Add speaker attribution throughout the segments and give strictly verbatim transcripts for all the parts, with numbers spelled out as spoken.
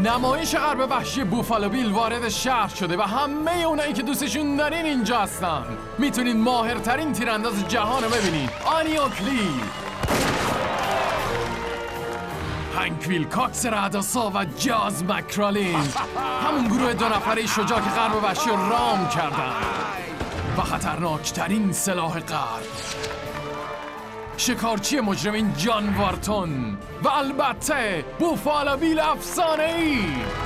Speaker 1: نمایش غرب وحشی بوفالو بیل وارد شهر شده و همه اونایی که دوستشون دارین اینجا هستن. میتونید ماهرترین تیرانداز جهان رو ببینید. آنی اوکلی، هنک ویلکاکس رعدآسا و جاز مکرالین، همون گروه دو نفره شجاع که غرب وحشی رو رام کردن و خطرناکترین سلاح غرب، شکارچی مجرمین جان وارتون و البته بوفالو بیل افسانه‌ای.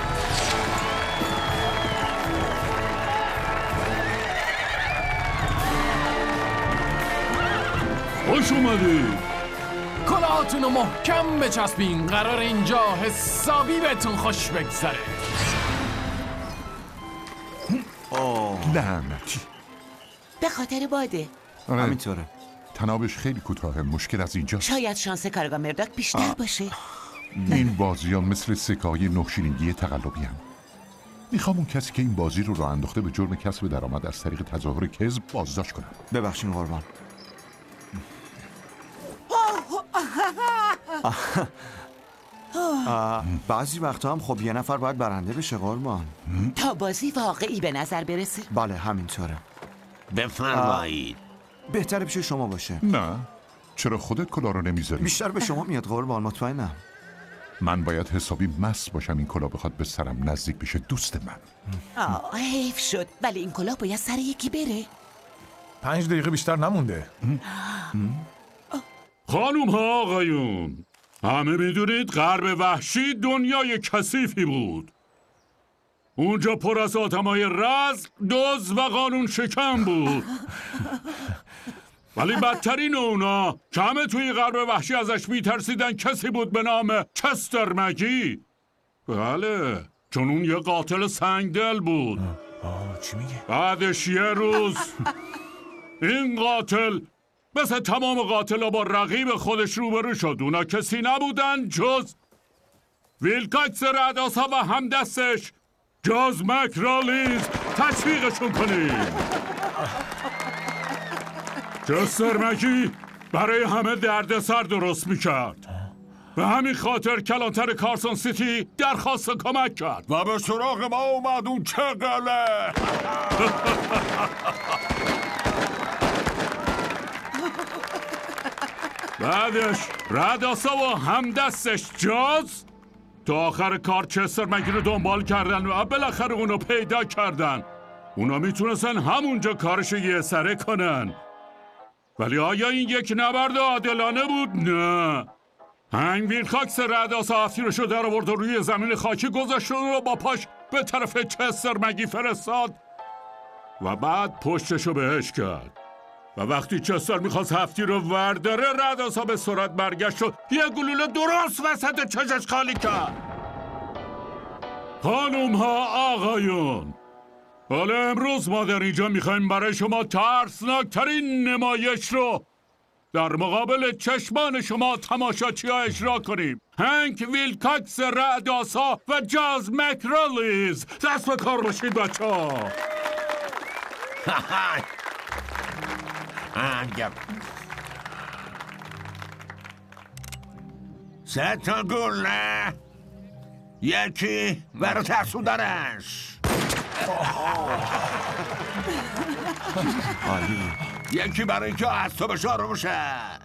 Speaker 2: خوش اومدید.
Speaker 1: کلاهاتون رو محکم بچسبین، قرار اینجا حسابی بهتون خوش بگذره.
Speaker 3: لعنتی.
Speaker 4: به خاطر باده.
Speaker 3: آره.
Speaker 5: همینطوره.
Speaker 3: تنابش خیلی کوتاهه. مشکل از اینجاست.
Speaker 4: شاید شانس کارگاه مرداک بیشتر
Speaker 3: آه.
Speaker 4: باشه.
Speaker 3: این بازی ها مثل سکه‌های نوشیلنگی تقلبی هم. میخوام اون کسی که این بازی رو راه انداخته به جرم کسب درآمد از طریق تظاهر کذب بازداشت کنم.
Speaker 5: ببخشین قربان. بعضی وقتا هم خب یه نفر باید برنده بشه قربان،
Speaker 4: تا بازی واقعی به نظر برسه.
Speaker 5: بله همینطوره.
Speaker 6: بفرمایید.
Speaker 5: بهتره پیش شما باشه.
Speaker 3: نه، چرا خودت کلاه رو نمیذاری؟
Speaker 5: بیشتر به شما میاد قربان، مطمئنم.
Speaker 3: من باید حسابی مست باشم این کلاه بخواد به سرم نزدیک بشه. دوست من.
Speaker 4: آه حیف شد، ولی این کلاه باید سر یکی بره.
Speaker 7: پنج دقیقه بیشتر نمونده.
Speaker 2: خانوم ها آقایون، همه میدونید غرب وحشی دنیای کثیفی بود. اونجا پر از آدمای رزق، دزد و قانون شکن بود. ولی بدترین اونا که همه توی غرب وحشی ازش میترسیدن کسی بود به نام چستر مگی. بله، چون اون یه قاتل سنگدل بود.
Speaker 7: آه چی میگه؟
Speaker 2: بعدش یه روز این قاتل مثل تمام قاتلا با رقیب خودش روبرو شد. اونا کسی نبودن جز ویلکاکس رعدآسا و همدستش جاز مکرالیز. تشویقشون کنیم. چستر مگی برای همه دردسر درست میکرد. به همین خاطر کلانتر کارسون سیتی درخواست کمک کرد و به سراغ ما اومد. اون چقله بعدش رعدآسا و همدستش جاز تا آخر کار چستر مگی رو دنبال کردن و بالاخره اونو پیدا کردن. اونا میتونستن همونجا کارشو یه سره کنن. ولی آیا این یک نبرد عادلانه بود؟ نه. هنگ ویلکاکس رعدآسا افسیرشو در آورد و روی زمین خاکی گذاشت و با پاش به طرف چستر مگی فرستاد و بعد پشتشو بهش کرد. و وقتی چستر میخواست هفتی رو ورداره، رعدآسا به سرعت برگشت و یه گلوله درست وسط چشش خالی کرد. خانوم ها آقایون، حالا امروز ما در اینجا میخوایم برای شما ترسناکترین نمایش رو در مقابل چشمان شما تماشاچی ها اجرا کنیم. هنک ویلکاکس رعدآسا و جاز مکرالیز. دست به کار باشید بچه ها.
Speaker 6: سه تا گله، یکی برای ترسوندنش، یکی برای اینکه اعصابش آروم شه،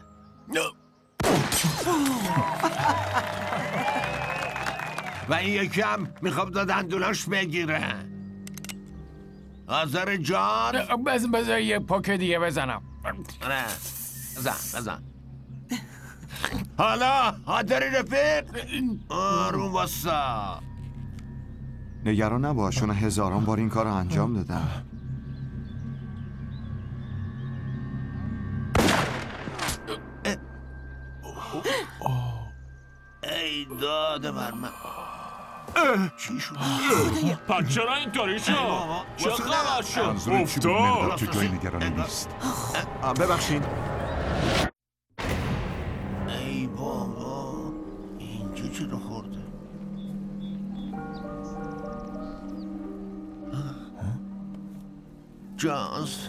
Speaker 6: و این یکی هم میخواد دندوناش بگیره. آذر جان،
Speaker 1: بزن بزن یه پاک دیگه بزنم.
Speaker 6: نه بزن بزن. حالا حاضری رفیق؟ آروم واسا.
Speaker 5: نگران نباش، چون هزاران بار این کار رو انجام دادم.
Speaker 6: ای داده بر من. چی شد؟
Speaker 2: پس چرا اینطوری شد؟ چه خبر شد؟
Speaker 3: منظور چی بود؟ مرداد که جای نگرانی نیست.
Speaker 5: ببخشید.
Speaker 6: ای بابا، اینجا چرا خورده؟ جاز،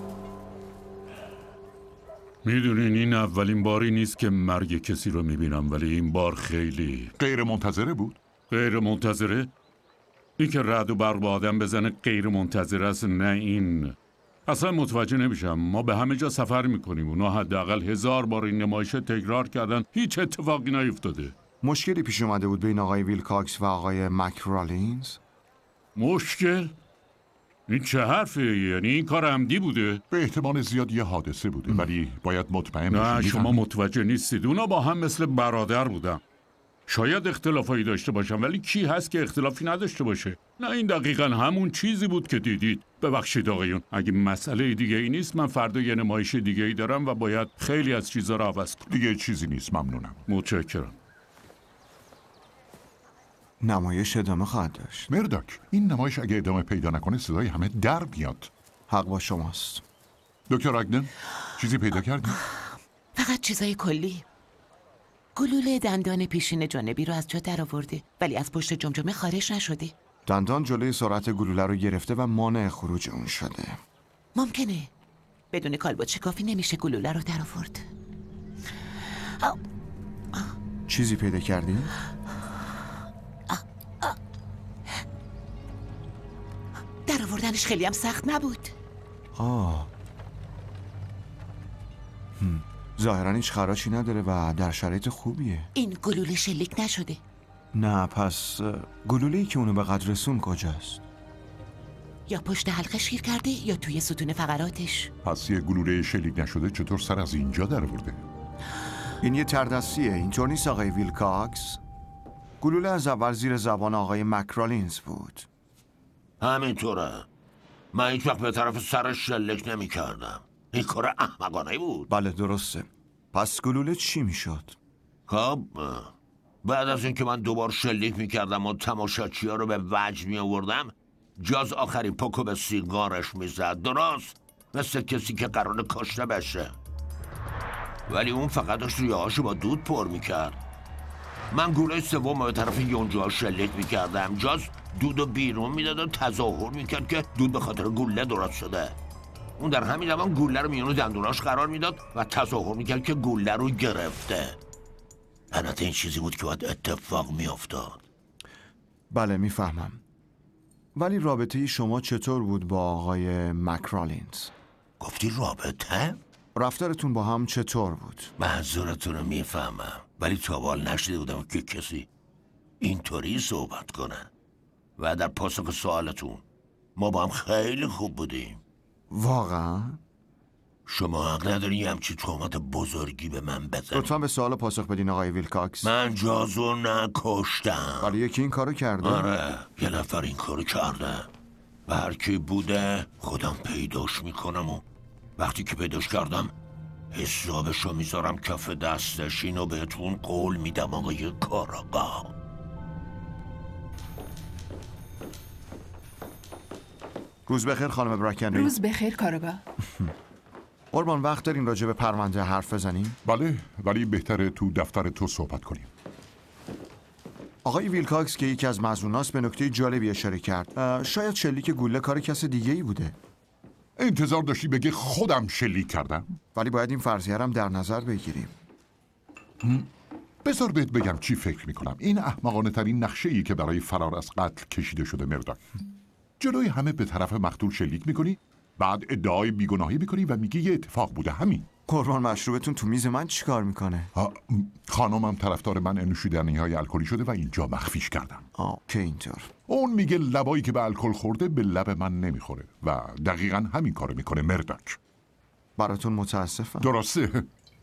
Speaker 2: میدونین این اولین باری نیست که مرگ کسی رو میبینم، ولی این بار خیلی
Speaker 3: غیر منتظره بود.
Speaker 2: غیر منتظره؟ این که رعد و برق با آدم بزنه غیر منتظر است، نه این. اصلا متوجه نمیشم. ما به همه جا سفر میکنیم، اونا حداقل هزار بار این نمایش تکرار کردن، هیچ اتفاقی نیفتاده.
Speaker 5: مشکلی پیش اومده بود بین آقای ویلکاکس و آقای مکرالینز؟
Speaker 2: مشکل؟ این چه حرفه؟ یعنی این کار عمدی بوده؟
Speaker 3: به احتمال زیاد یه حادثه بوده، ولی باید مطمئن
Speaker 2: نه
Speaker 3: باشید.
Speaker 2: شما متوجه نیستید. اونا با هم مثل برادر بودن. شاید اختلافایی داشته باشن، ولی کی هست که اختلافی نداشته باشه؟ نه این دقیقاً همون چیزی بود که دیدید. ببخشید آقایون، اگه مسئله دیگه ای نیست، من فردا یه نمایش دیگه ای دارم و باید خیلی از چیزا رو عوض کنم.
Speaker 3: دیگه چیزی نیست، ممنونم.
Speaker 2: متشکرم.
Speaker 5: نمایش ادامه خواهد داشت.
Speaker 3: مرداک، این نمایش اگه ادامه پیدا نکنه صدای همه در بیاد.
Speaker 5: حق با شماست.
Speaker 3: دکتر اگنن، چیزی پیدا کردی؟
Speaker 4: فقط چیزای کلی. گلوله دندان پیشین جانبی رو از جا در آورده، ولی از پشت جمجمه خارج نشده.
Speaker 5: دندان جلوی سرعت گلوله رو گرفته و مانع خروج اون شده.
Speaker 4: ممکنه بدون کالبد کافی نمیشه گلوله رو در آورد.
Speaker 5: چیزی پیدا کردی؟
Speaker 4: در آوردنش خیلی هم سخت نبود.
Speaker 5: آه هم. ظاهراً هیچ خراشی نداره و در شرایط خوبیه.
Speaker 4: این گلوله شلیک نشده.
Speaker 5: نه پس گلوله‌ای که اونو به قد رسون کجاست؟
Speaker 4: یا پشت حلقش گیر کرده یا توی ستون فقراتش.
Speaker 3: پس یه گلوله شلیک نشده چطور سر از اینجا در آورده؟
Speaker 5: این یه تردستیه، اینطور نیست آقای ویلکاکس؟ گلوله از اول زیر زبان آقای مکرالینز بود.
Speaker 6: همینطوره. من هیچ وقت به طرف سرش شلیک نمی کردم. این کار احمقانه بود.
Speaker 5: بله درسته. پس گلوله چی میشد؟
Speaker 6: خب بعد از اینکه من دوبار شلیک می کردم و تماشاچی ها رو به وجد می آوردم، جاز آخرین پاکو به سیگارش می زد. درست مثل کسی که قرار کشته بشه، ولی اون فقط داشت ریه‌هاشو با دود پر می کرد. من گلوله سوم به طرف یونجا شلیک می کردم. جاز دودو بیرون می داد و تظاهر می کرد که دود به خاطر گلوله درست شده. اون در همین زمان گلوله رو میون دندوناش قرار میداد و تظاهر میکرد که گلوله رو گرفته. البته این چیزی بود که باید اتفاق میافتاد.
Speaker 5: بله میفهمم. ولی رابطه شما چطور بود با آقای مکرالینز؟
Speaker 6: گفتی رابطه؟
Speaker 5: رفتارتون با هم چطور بود؟
Speaker 6: منظورتون رو میفهمم، ولی تا حال نشده بودم که کسی اینطوری صحبت کنه. و در پاسخ سوالتون، ما با هم خیلی خوب بودیم.
Speaker 5: واقعا؟
Speaker 6: شما حق نداری یه همچی تهمت بزرگی به من بزنی.
Speaker 5: لطفا به سوال پاسخ بدین آقای ویلکاکس.
Speaker 6: من جازو نکشتم.
Speaker 5: ولی یکی این کارو کرده؟
Speaker 6: آره یه نفر این کارو کرده و هر کی بوده خودم پیداش میکنم و وقتی که پیداش کردم حسابشو میذارم کف دستش. اینو بهتون قول میدم آقای کاراگاه.
Speaker 5: روز بخیر خانم برکنری.
Speaker 8: روز بخیر کاراگاه.
Speaker 5: قربان وقت دارین راجع به پرونده حرف بزنیم؟
Speaker 3: بله، ولی بهتره تو دفتر تو صحبت کنیم.
Speaker 5: آقای ویلکاکس که یکی از مظنوناست به نکته جالبی اشاره کرد. شاید شلیک گلوله کار کس دیگه ای بوده.
Speaker 3: انتظار داشتی بگه خودم شلیک کردم؟
Speaker 5: ولی باید این فرضیه هم در نظر بگیریم.
Speaker 3: بذار بهت بگم چی فکر میکنم. این احمقانه ترین نقشه ای که برای فرار از قتل کشیده شده مرداک. جلوی همه به طرف مقتول شلیک میکنی، بعد ادعای بیگناهی میکنی و میگی یه اتفاق بوده. همین.
Speaker 5: قربان مشروبتون تو میز من چیکار میکنه؟
Speaker 3: خانمم طرفدار من نوشیدنی های الکلی شده و اینجا مخفیش کردم.
Speaker 5: آه که اینطور.
Speaker 3: اون میگه لبایی که به الکل خورده به لب من نمیخوره و دقیقاً همین کارو میکنه مرداک.
Speaker 5: براتون متاسفم.
Speaker 3: درسته.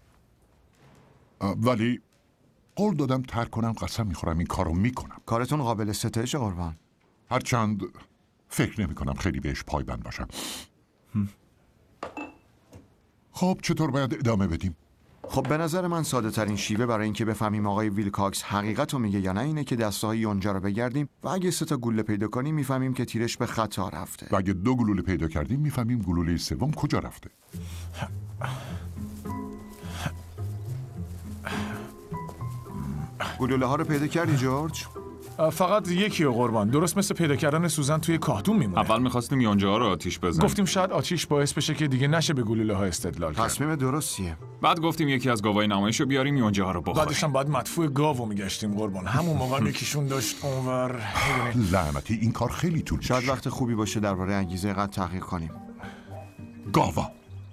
Speaker 3: ولی قول دادم ترک کنم، قسم میخورم این کارو میکنم.
Speaker 5: کارتون قابل ستایش قربان.
Speaker 3: هرچند فکر نمی کنم خیلی بهش پایبند باشم. خب چطور باید ادامه بدیم؟
Speaker 5: خب به نظر من ساده ترین شیوه برای اینکه بفهمیم آقای ویلکاکس حقیقت رو میگه یا نه اینه که دسته های یونجا رو بگردیم و اگه سه تا گلوله پیدا کنیم میفهمیم که تیرش به خطا رفته.
Speaker 3: و اگه دو گلوله پیدا کردیم میفهمیم گلوله سوم کجا رفته.
Speaker 5: گلوله ها رو پیدا کردی جورج؟
Speaker 7: فقط یکی و قربان، درست مثل پیدا کردن سوزن توی کاهدون میمونه.
Speaker 8: اول میخواستیم یونجه ها رو آتیش بزنیم.
Speaker 7: گفتیم شاید آتیش باعث بشه که دیگه نشه به گلوله ها استدلال کرد.
Speaker 5: تصمیم درستیه.
Speaker 8: بعد گفتیم یکی از گاوای نمایش رو بیاریم یونجه ها رو بخوریم.
Speaker 7: بعدش هم بعد مدفوع گاوو میگشتیم قربان. همون موقع یکیشون داشت اونور.
Speaker 3: لعنتی این کار خیلی طول می‌کشه.
Speaker 5: شاید وقت خوبی باشه درباره انگیزه قتل تحقیق کنیم.
Speaker 3: گاوا.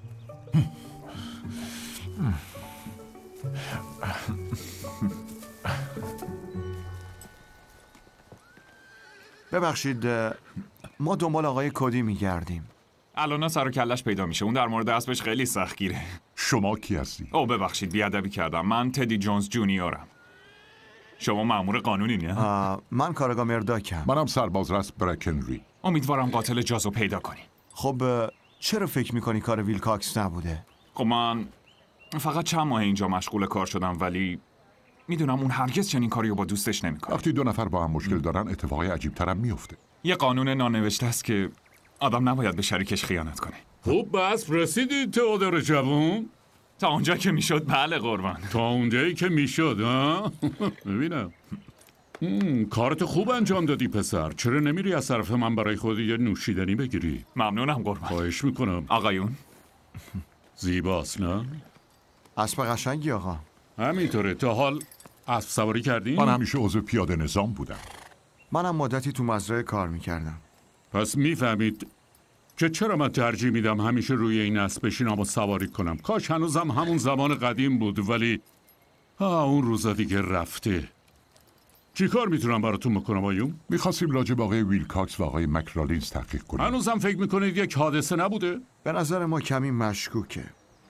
Speaker 5: ببخشید ما دنبال آقای کدی میگردیم.
Speaker 8: الان سر و کلش پیدا میشه. اون در مورد اسبش خیلی سختگیره.
Speaker 3: شما کی هستی؟
Speaker 8: او ببخشید بیادبی کردم. من تدی جونز جونیورم. شما مأمور قانونی نه؟
Speaker 5: من کارگاه مرداکم.
Speaker 3: منم سرباز رست برکنری.
Speaker 8: امیدوارم قاتل جازو پیدا کنی.
Speaker 5: خب چرا فکر میکنی کار ویلکاکس نبوده؟
Speaker 8: خب من فقط چند ماه اینجا مشغول کار شدم، ولی میدونم اون هرگز چنین کاری رو با دوستش نمیکنه.
Speaker 3: وقتی دو نفر با هم مشکل دارن اتفاقی عجیب ترم میفته.
Speaker 8: یه قانون نانوشته است که آدم نباید به شریکش خیانت کنه.
Speaker 2: خوب بس رسیدی تئودور جوون؟
Speaker 8: تا اونجا که میشد بله قربان.
Speaker 2: تا اونجایی که میشد ها؟ ببینم کارت خوب انجام دادی پسر. چرا نمیری از طرف من برای خودت یه نوشیدنی بگیری؟
Speaker 8: ممنونم قربان.
Speaker 2: خواهش میکنم.
Speaker 8: آقایون
Speaker 2: زیباست نه؟
Speaker 5: اسب قشنگی آقا.
Speaker 2: همینطوره. تا حال اسب سواری کردی؟
Speaker 3: من همیشه عضو پیاده نظام بودم.
Speaker 5: منم مدتی تو مزرعه کار میکردم.
Speaker 2: پس میفهمید که چرا من ترجیح میدم همیشه روی این اسب بشینم و سواری کنم. کاش هنوزم همون زمان قدیم بود، ولی ها اون روزا دیگه رفته. چی کار میتونم براتون بکنم آیون؟
Speaker 3: میخواستیم راجع به آقای ویلکاکس و آقای مکرالینز تحقیق کنیم.
Speaker 2: هنوزم فکر میکنید یک حادثه نبوده؟
Speaker 5: به نظر ما کمی مشکوکه.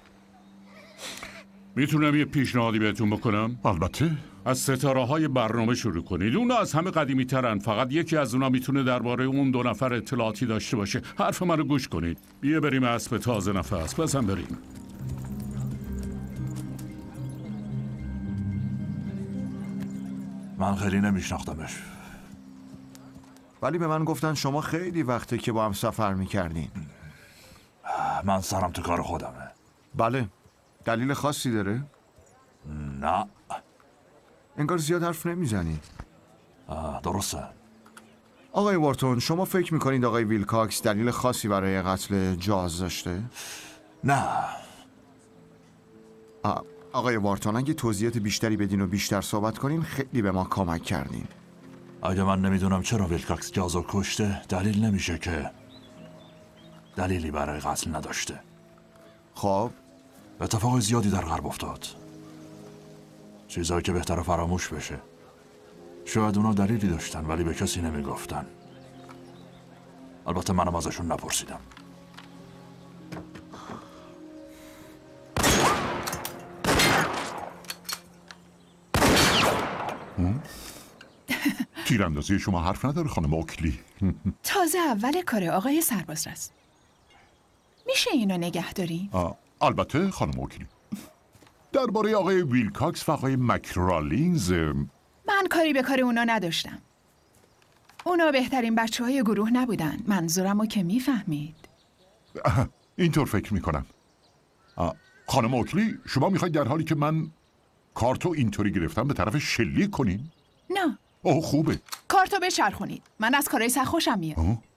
Speaker 2: میتونم یه پیشنهادی بهتون بکنم؟
Speaker 3: البته.
Speaker 2: از ستاره های برنامه شروع کنید. اونا از همه قدیمی ترن. فقط یکی از اونا میتونه درباره اون دو نفر اطلاعاتی داشته باشه. حرف منو گوش کنید. بیا بریم اسب تازه نفس. بزن بریم.
Speaker 9: من خیلی نمیشناختمش،
Speaker 5: ولی به من گفتن شما خیلی وقته که با هم سفر میکردین.
Speaker 9: من سرم تو کار خودمه.
Speaker 5: بله. دلیل خاصی داره؟
Speaker 9: نه.
Speaker 5: انگار زیاد حرف نمیزنی.
Speaker 9: درسته.
Speaker 5: آقای وارتون شما فکر میکنید آقای ویلکاکس دلیل خاصی برای قتل جاز داشته؟
Speaker 9: نه.
Speaker 5: آقای وارتون اگه توضیحات بیشتری بدین و بیشتر صحبت کنین خیلی به ما کمک کردین.
Speaker 9: اگه من نمیدونم چرا ویلکاکس جازو کشته، دلیل نمیشه که دلیلی برای قتل نداشته.
Speaker 5: خب
Speaker 9: اتفاق زیادی در غرب افتاد، چیزایی که بهتره فراموش بشه. شاید اونا دلیلی داشتن ولی به کسی نمیگفتن. البته منم ازشون نپرسیدم.
Speaker 3: تیراندازی شما حرف نداره خانم اوکلی.
Speaker 10: تازه اول کار آقای سرباز راست. میشه اینو نگه داری؟
Speaker 3: البته خانم اوکلی. درباره آقای ویلکاکس و آقای مکرالینز
Speaker 10: من کاری به کار اونا نداشتم. اونا بهترین بچه های گروه نبودن. منظورمو که میفهمید.
Speaker 3: اینطور فکر میکنم. خانم اوکلی شما میخواید در حالی که من کارتو اینطوری گرفتم به طرف شلیک کنین؟
Speaker 10: نه.
Speaker 3: اوه خوبه.
Speaker 10: کارتو بچرخونید. من از کارهای سخت خوشم میاد.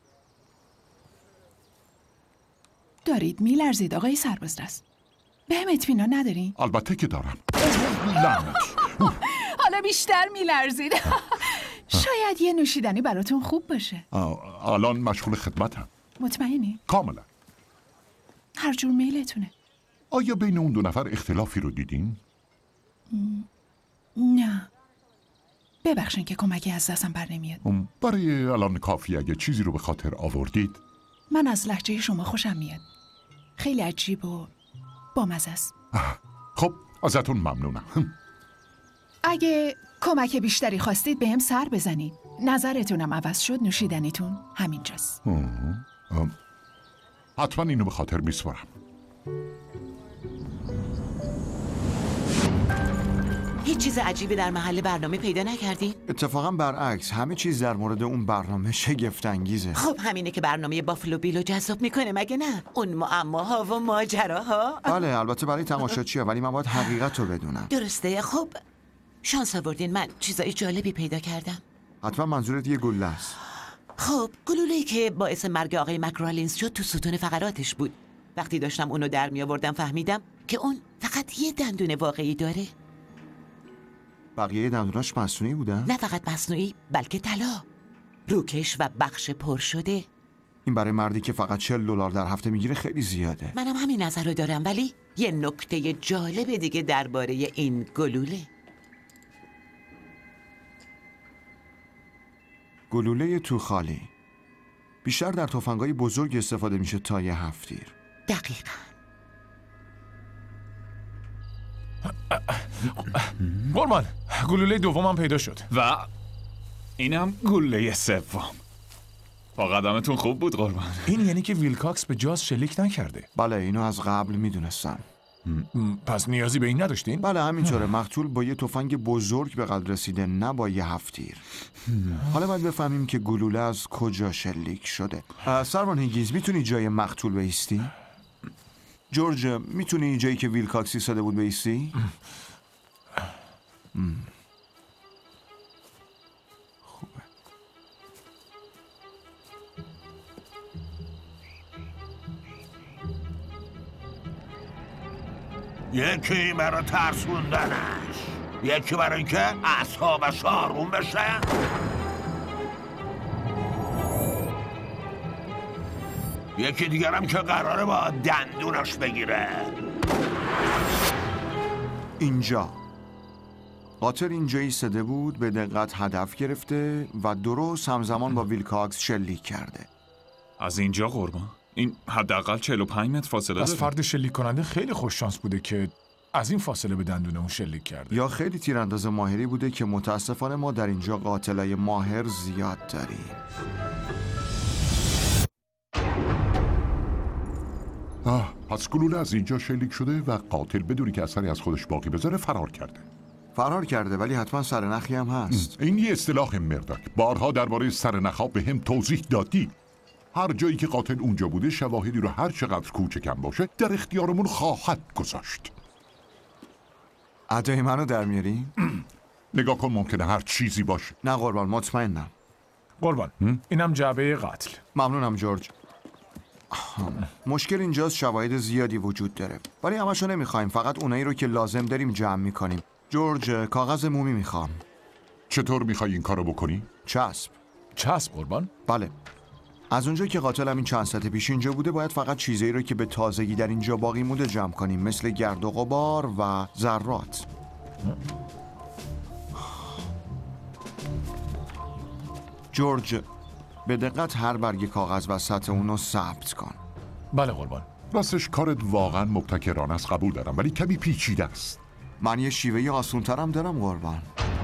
Speaker 10: دارید میلرزید آقای سربازرس. بهم اطمینان ندارین؟
Speaker 3: البته که دارم. لعنت.
Speaker 10: حالا بیشتر میلرزید. شاید یه نوشیدنی براتون خوب باشه.
Speaker 3: الان مشغول خدمتم.
Speaker 10: مطمئنی؟
Speaker 3: کاملا.
Speaker 10: هر جور میلتونه.
Speaker 3: آیا بین اون دو نفر اختلافی رو دیدین؟
Speaker 10: نه. ببخشین که کمکی از دستم بر نمیاد.
Speaker 3: برای الان کافی اگه چیزی رو به خاطر آوردید.
Speaker 10: من از لهجه شما خوشم میاد. خیلی عجیب و بامزه است.
Speaker 3: خب ازتون ممنونم.
Speaker 10: اگه کمک بیشتری خواستید بهم سر بزنید. نظرتونم عوض شد نوشیدنیتون همینجاست.
Speaker 3: حتما اینو به خاطر میسپارم.
Speaker 4: هیچ چیز عجیبی در محل برنامه پیدا نکردی؟
Speaker 5: اتفاقا برعکس همه چیز در مورد اون برنامه شگفت انگیزه.
Speaker 4: خب همینه که برنامه بافلو بیلو جذاب میکنه مگه نه؟ اون معماها و ماجراها.
Speaker 5: بله البته برای تماشاچیه ولی من باید حقیقت رو بدونم.
Speaker 4: درسته. خب شانس آوردین من چیزای جالبی پیدا کردم.
Speaker 5: حتما منظورت یه گلوله است.
Speaker 4: خب گلوله‌ای که باعث مرگ آقای مکرالینز شد تو ستون فقراتش بود. وقتی داشتم اونو در می آوردم فهمیدم که اون فقط یه دندون واقعی داره.
Speaker 5: بقیه دندوناش مصنوعی بودن؟
Speaker 4: نه فقط مصنوعی بلکه طلا، روکش و بخش پر شده.
Speaker 5: این برای مردی که فقط چهل دلار در هفته میگیره خیلی زیاده.
Speaker 4: منم همین نظر رو دارم، ولی یه نکته جالب دیگه درباره این گلوله.
Speaker 5: گلوله تو خالی بیشتر در تفنگ‌های بزرگ استفاده میشه تا یه هفت تیر.
Speaker 4: دقیقاً.
Speaker 7: قربان، گلوله دومم پیدا شد.
Speaker 8: و اینم گلوله سوم. با قدمتون خوب بود قربان.
Speaker 7: این یعنی که ویلکاکس به جاز شلیک نکرده.
Speaker 5: بله اینو از قبل میدونستم.
Speaker 7: پس نیازی به این نداشتین؟
Speaker 5: بله همینطوره. مقتول با یه تفنگ بزرگ به قتل رسیده، نه با یه هفت تیر. حالا باید بفهمیم که گلوله از کجا شلیک شده. سروان هیگینز میتونی جای مقتول بایستی؟ جورج میتونی جایی که ویلکاکس ایستاده بود بایستی؟ خوبه.
Speaker 6: یکی برای ترسوندنش، یکی برای اینکه اعصابش آروم بشه. یکی دیگرم که قراره با دندونش بگیره.
Speaker 5: اینجا قاتل اینجا ایستاده بود، به دقت هدف گرفته و درست همزمان با ویلکاکس شلیک کرده.
Speaker 8: از اینجا قربان؟ این حداقل چهل و پنج متر فاصله
Speaker 7: از
Speaker 8: داره.
Speaker 7: فرد شلیک کننده خیلی خوش شانس بوده که از این فاصله به دندون اون شلیک کرده.
Speaker 5: یا خیلی تیرانداز ماهری بوده که متاسفانه ما در اینجا قاتلای ماهر زیاد داریم.
Speaker 3: آه، پس گلوله از اینجا شلیک شده و قاتل بدونی که اثری از خودش باقی بذاره فرار کرده.
Speaker 5: فرار کرده ولی حتما سرنخی هم هست.
Speaker 3: این یه اصطلاح مرداک. بارها درباره سرنخ‌ها به هم توضیح دادی. هر جایی که قاتل اونجا بوده شواهدی رو هر چقدر کوچکم باشه در اختیارمون خواهد گذاشت.
Speaker 5: ادای منو در میاری؟
Speaker 3: نگاه کن ممکنه هر چیزی باشه.
Speaker 5: نه قربان مطمئنم.
Speaker 7: قربان اینم جعبه قتل.
Speaker 5: ممنونم جورج. مشکل اینجاست شواهد زیادی وجود داره ولی همشو نمیخوایم، فقط اونایی رو که لازم داریم جمع میکنیم. جورج کاغذ مومی میخوام.
Speaker 3: چطور میخوای این کارو بکنی؟
Speaker 5: چسب.
Speaker 7: چسب قربان؟
Speaker 5: بله. از اونجا که قاتل همین چند ساعت پیش اینجا بوده باید فقط چیزایی رو که به تازگی در اینجا باقی مونده جمع کنیم، مثل گرد و غبار و ذرات. جورج به دقت هر برگ کاغذ وسط اونو ثبت کن.
Speaker 7: بله قربان.
Speaker 3: راستش کارت واقعا مبتکرانه است، قبول دارم، ولی کمی پیچیده است.
Speaker 5: من یه شیوه آسون‌ترم دارم قربان.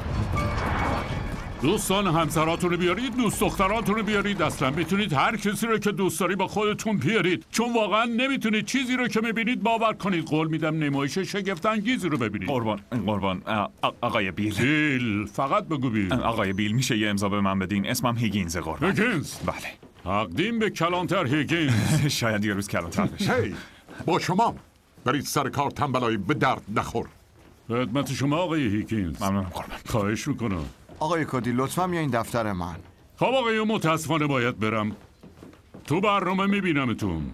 Speaker 2: دوستان همسراتون رو بیارید، دوست دختراتون رو بیارید، اصلا میتونید هر کسی رو که دوست داری با خودتون بیارید، چون واقعا نمیتونید چیزی رو که میبینید باور کنید. قول میدم نمایش شگفت‌انگیزی رو ببینید.
Speaker 8: قربان قربان آقای بیل.
Speaker 2: بیل فقط بگو بیل.
Speaker 8: آقای بیل میشه یه امضا به من بدین؟ اسمم هیگینز قربان.
Speaker 2: هیگینز؟
Speaker 8: بله.
Speaker 2: تقدیم به کلانتر هیگینز.
Speaker 8: شاید یه روز کلانتر بشه.
Speaker 3: هی با شما برید سر کار، تنبلایی به درد نخور.
Speaker 2: خدمت شما آقای هیگینز.
Speaker 8: ممنونم قربان.
Speaker 2: خواهش میکنم.
Speaker 5: آقای کودی لطفاً بیاین دفتر من.
Speaker 2: خب آقای متاسفانه باید برم. تو برنامه میبینمتون.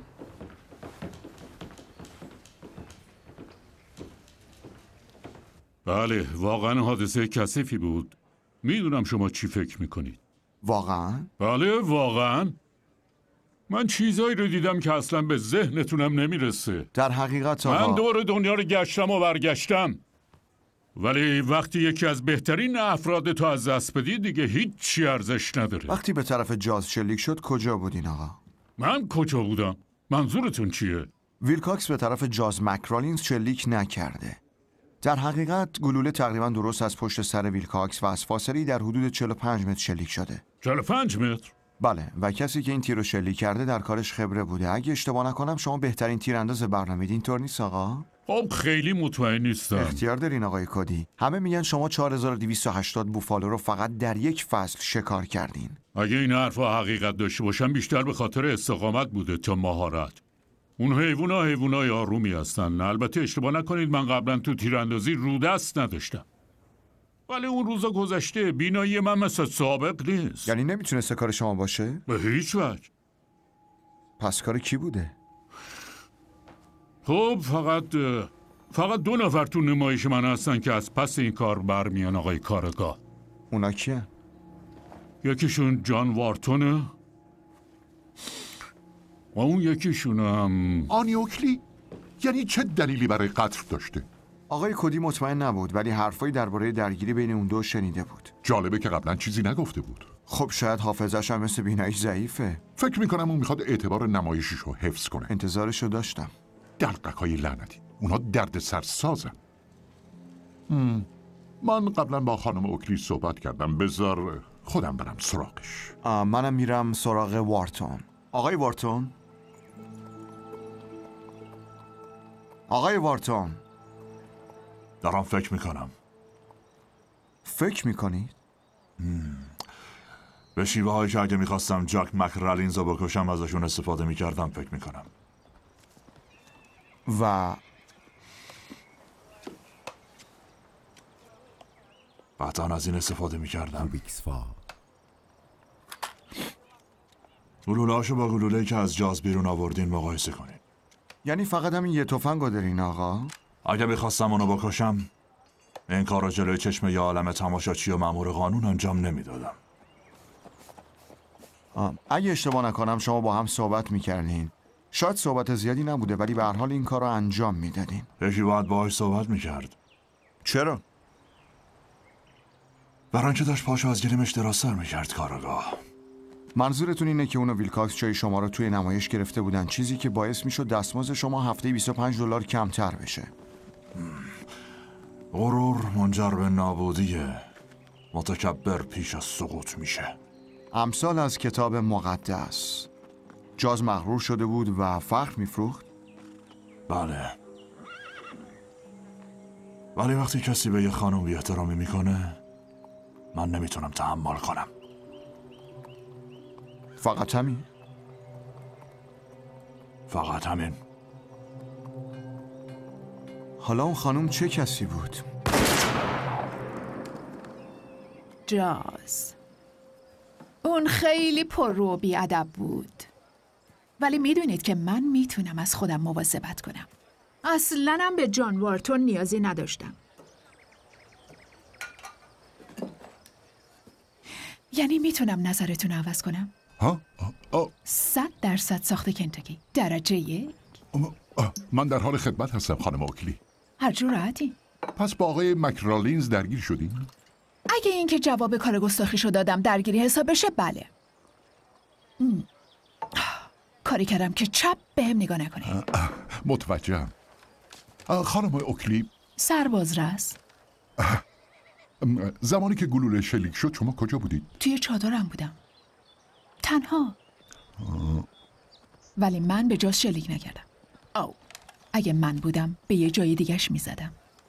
Speaker 2: بله واقعا حادثه کثیفی بود. میدونم شما چی فکر میکنید.
Speaker 5: واقعا؟
Speaker 2: بله واقعا. من چیزایی رو دیدم که اصلا به ذهنتونم نمیرسه.
Speaker 5: در حقیقت آقا
Speaker 2: من دور دنیا رو گشتم و برگشتم، ولی وقتی یکی از بهترین افراد تو از دست بدی دیگه هیچی ارزش نداره.
Speaker 5: وقتی به طرف جاز شلیک شد کجا بودین آقا؟
Speaker 2: من کجا بودم؟ منظورتون چیه؟
Speaker 5: ویلکاکس به طرف جاز مکرالینز شلیک نکرده. در حقیقت گلوله تقریبا درست از پشت سر ویلکاکس و از فاصله‌ای در حدود چهل و پنج متر شلیک شده.
Speaker 2: چهل و پنج متر؟
Speaker 5: بله و کسی که این تیر رو شلیک کرده در کارش خبره بوده. اگه اشتباه نکنم شما بهترین تیرانداز برنامه‌اید، اینطور نیست آقا؟
Speaker 2: خب خیلی مطمئن نیستم.
Speaker 5: اختیار دارین آقای کودی. همه میگن شما چهار هزار و دویست و هشتاد بوفالو رو فقط در یک فصل شکار کردین.
Speaker 2: اگه این حرفا حقیقت داشته باشن بیشتر به خاطر استقامت بوده تا مهارت. اون حیوونا حیوانای آرومی هستن. البته اشتباه نکنید من قبلا تو تیراندازی رو دست نداشتم. ولی اون روزا گذشته. بینایی من مثل سابق نیست.
Speaker 5: یعنی نمیتونسته کار شما باشه؟
Speaker 2: به هیچ وجه.
Speaker 5: پس کار کی بوده؟
Speaker 2: خب فقط فقط دو نفر تو نمایش من هستن که از پس این کار برمیان آقای کارگاه.
Speaker 5: اونا کیه؟
Speaker 2: یکیشون جان وارتونه و اون یکیشون هم
Speaker 3: آنی اوکلی؟ یعنی چه دلیلی برای قتل داشته؟
Speaker 5: آقای کودی مطمئن نبود ولی حرفایی درباره درگیری بین اون دو شنیده بود.
Speaker 3: جالبه که قبلا چیزی نگفته بود.
Speaker 5: خب شاید حافظش هم مثل بینایی ضعیفه.
Speaker 3: فکر میکنم اون میخواد اعتبار نمایشش رو حفظ کنه.
Speaker 5: انتظارشو داشتم.
Speaker 3: دلقکای لعنتی، اونا درد سر سازن. من قبلا با خانم اوکلی صحبت کردم. بذار خودم برم سراغش.
Speaker 5: منم میرم سراغ وارتون. آقای وارتون؟ آقای وارتون؟
Speaker 9: دارم فکر میکنم.
Speaker 5: فکر میکنید؟
Speaker 9: به شیوه هایی که اگه میخواستم جاک مکرالینز رو بکشم ازشون استفاده میکردم فکر میکنم.
Speaker 5: و
Speaker 9: قطعا از این استفاده میکردم. گلوله هاشو با گلوله‌ای که از جاز بیرون آوردین مقایسه کنین.
Speaker 5: یعنی فقط همین یه تفنگو دارین آقا؟
Speaker 9: اگه میخواستم اونو بکشم این کار رو جلوی چشم یه عالم تماشاچی و مأمور قانون انجام نمیدادم.
Speaker 5: اگه اشتباه نکنم شما با هم صحبت میکردین. شاید صحبت زیادی نبوده ولی به هر حال این کار رو انجام میدادین.
Speaker 9: یکی باید باهاش صحبت میکرد.
Speaker 5: چرا؟
Speaker 9: برای اینکه داشت پاشو از گریمش دراستر میکرد کارگاه.
Speaker 5: منظورتون اینه که اون و ویلکاکس جای شما رو توی نمایش گرفته بودن، چیزی که باعث میشد دستمزد شما هفته بیست و پنج دلار کمتر بشه.
Speaker 9: غرور منجر به نابودیه. متکبر پیش از سقوط میشه.
Speaker 5: امثال از کتاب مقدس. جاز مغرور شده بود و فخر میفروخت؟
Speaker 9: بله. ولی وقتی کسی به یه خانم بی احترامی میکنه من نمیتونم تحمل کنم.
Speaker 5: فقط همین؟
Speaker 9: فقط همین.
Speaker 5: حالا اون خانم چه کسی بود؟
Speaker 10: جاز. اون خیلی پررو و بی‌ادب بود. ولی میدونید که من میتونم از خودم مواظبت کنم. اصلاً هم به جان وارتون نیازی نداشتم. یعنی میتونم نظرتون رو عوض کنم؟
Speaker 3: ها؟ آه.
Speaker 10: صد درصد ساخت کنتاکی. درجه یک.
Speaker 3: من در حال خدمت هستم خانم اوکلی.
Speaker 10: هر جور راحتی.
Speaker 3: پس با آقای مکرالینز درگیر شدین؟
Speaker 10: اگه این که جواب کار گستاخیشو دادم درگیری حساب بشه بله. ام. کاری کردم که چپ بهم نگاه نکنه.
Speaker 3: متوجهم. خانم اوکلی،
Speaker 10: سرباز رس.
Speaker 3: زمانی که گلوله شلیک شد شما کجا بودید؟
Speaker 10: توی چادرم بودم. تنها. ولی من به جاز شلیک نکردم. او. اگه من بودم به یه جای دیگه‌ش میزدم.